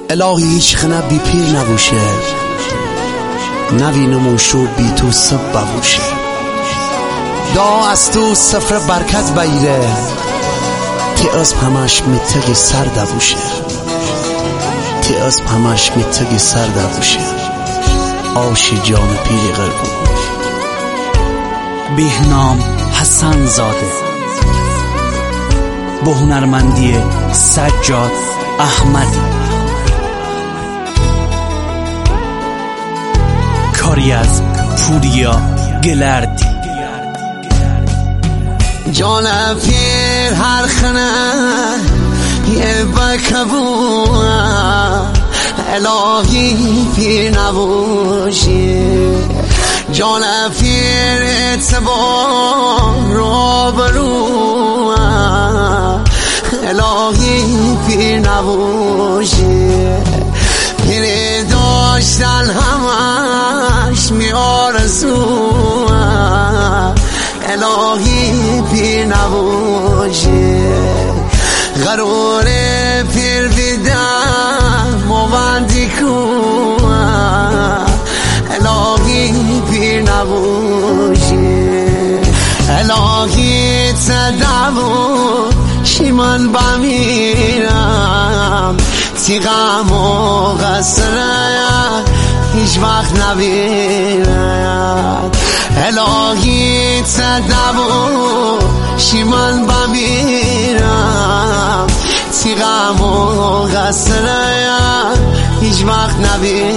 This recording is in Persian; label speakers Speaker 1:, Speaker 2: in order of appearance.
Speaker 1: الهی هیچ خنه بی پیر نبوشه، نوینمون شو بی تو سب ببوشه. دا از تو سفر برکت بیره، تی از همش میتگی سر دبوشه، تی از همش میتگی سر دبوشه. آش جان پیر غربو.
Speaker 2: بهنام حسن زاده، با هنرمندی سجاد احمدی، کاری از پوریا گلردی.
Speaker 1: جان پیر هر خنه یه بکبوه، الهی پیر نبوشی. جان پیر اعتبار رو بروه، الهی پیر نبوشی. پیر داشتن همش میارزوه، الهی پیر نبوشی. غرور پیر بیدم موندی کوه، الهی پیر نبوشی. الهی تدبو شیمان بمیرم، تی غم و غصره هیچ وقت نبیرم. الهی تدبو شیمان بمیرم، تی غم و غصره هیچ وقت نبیرم.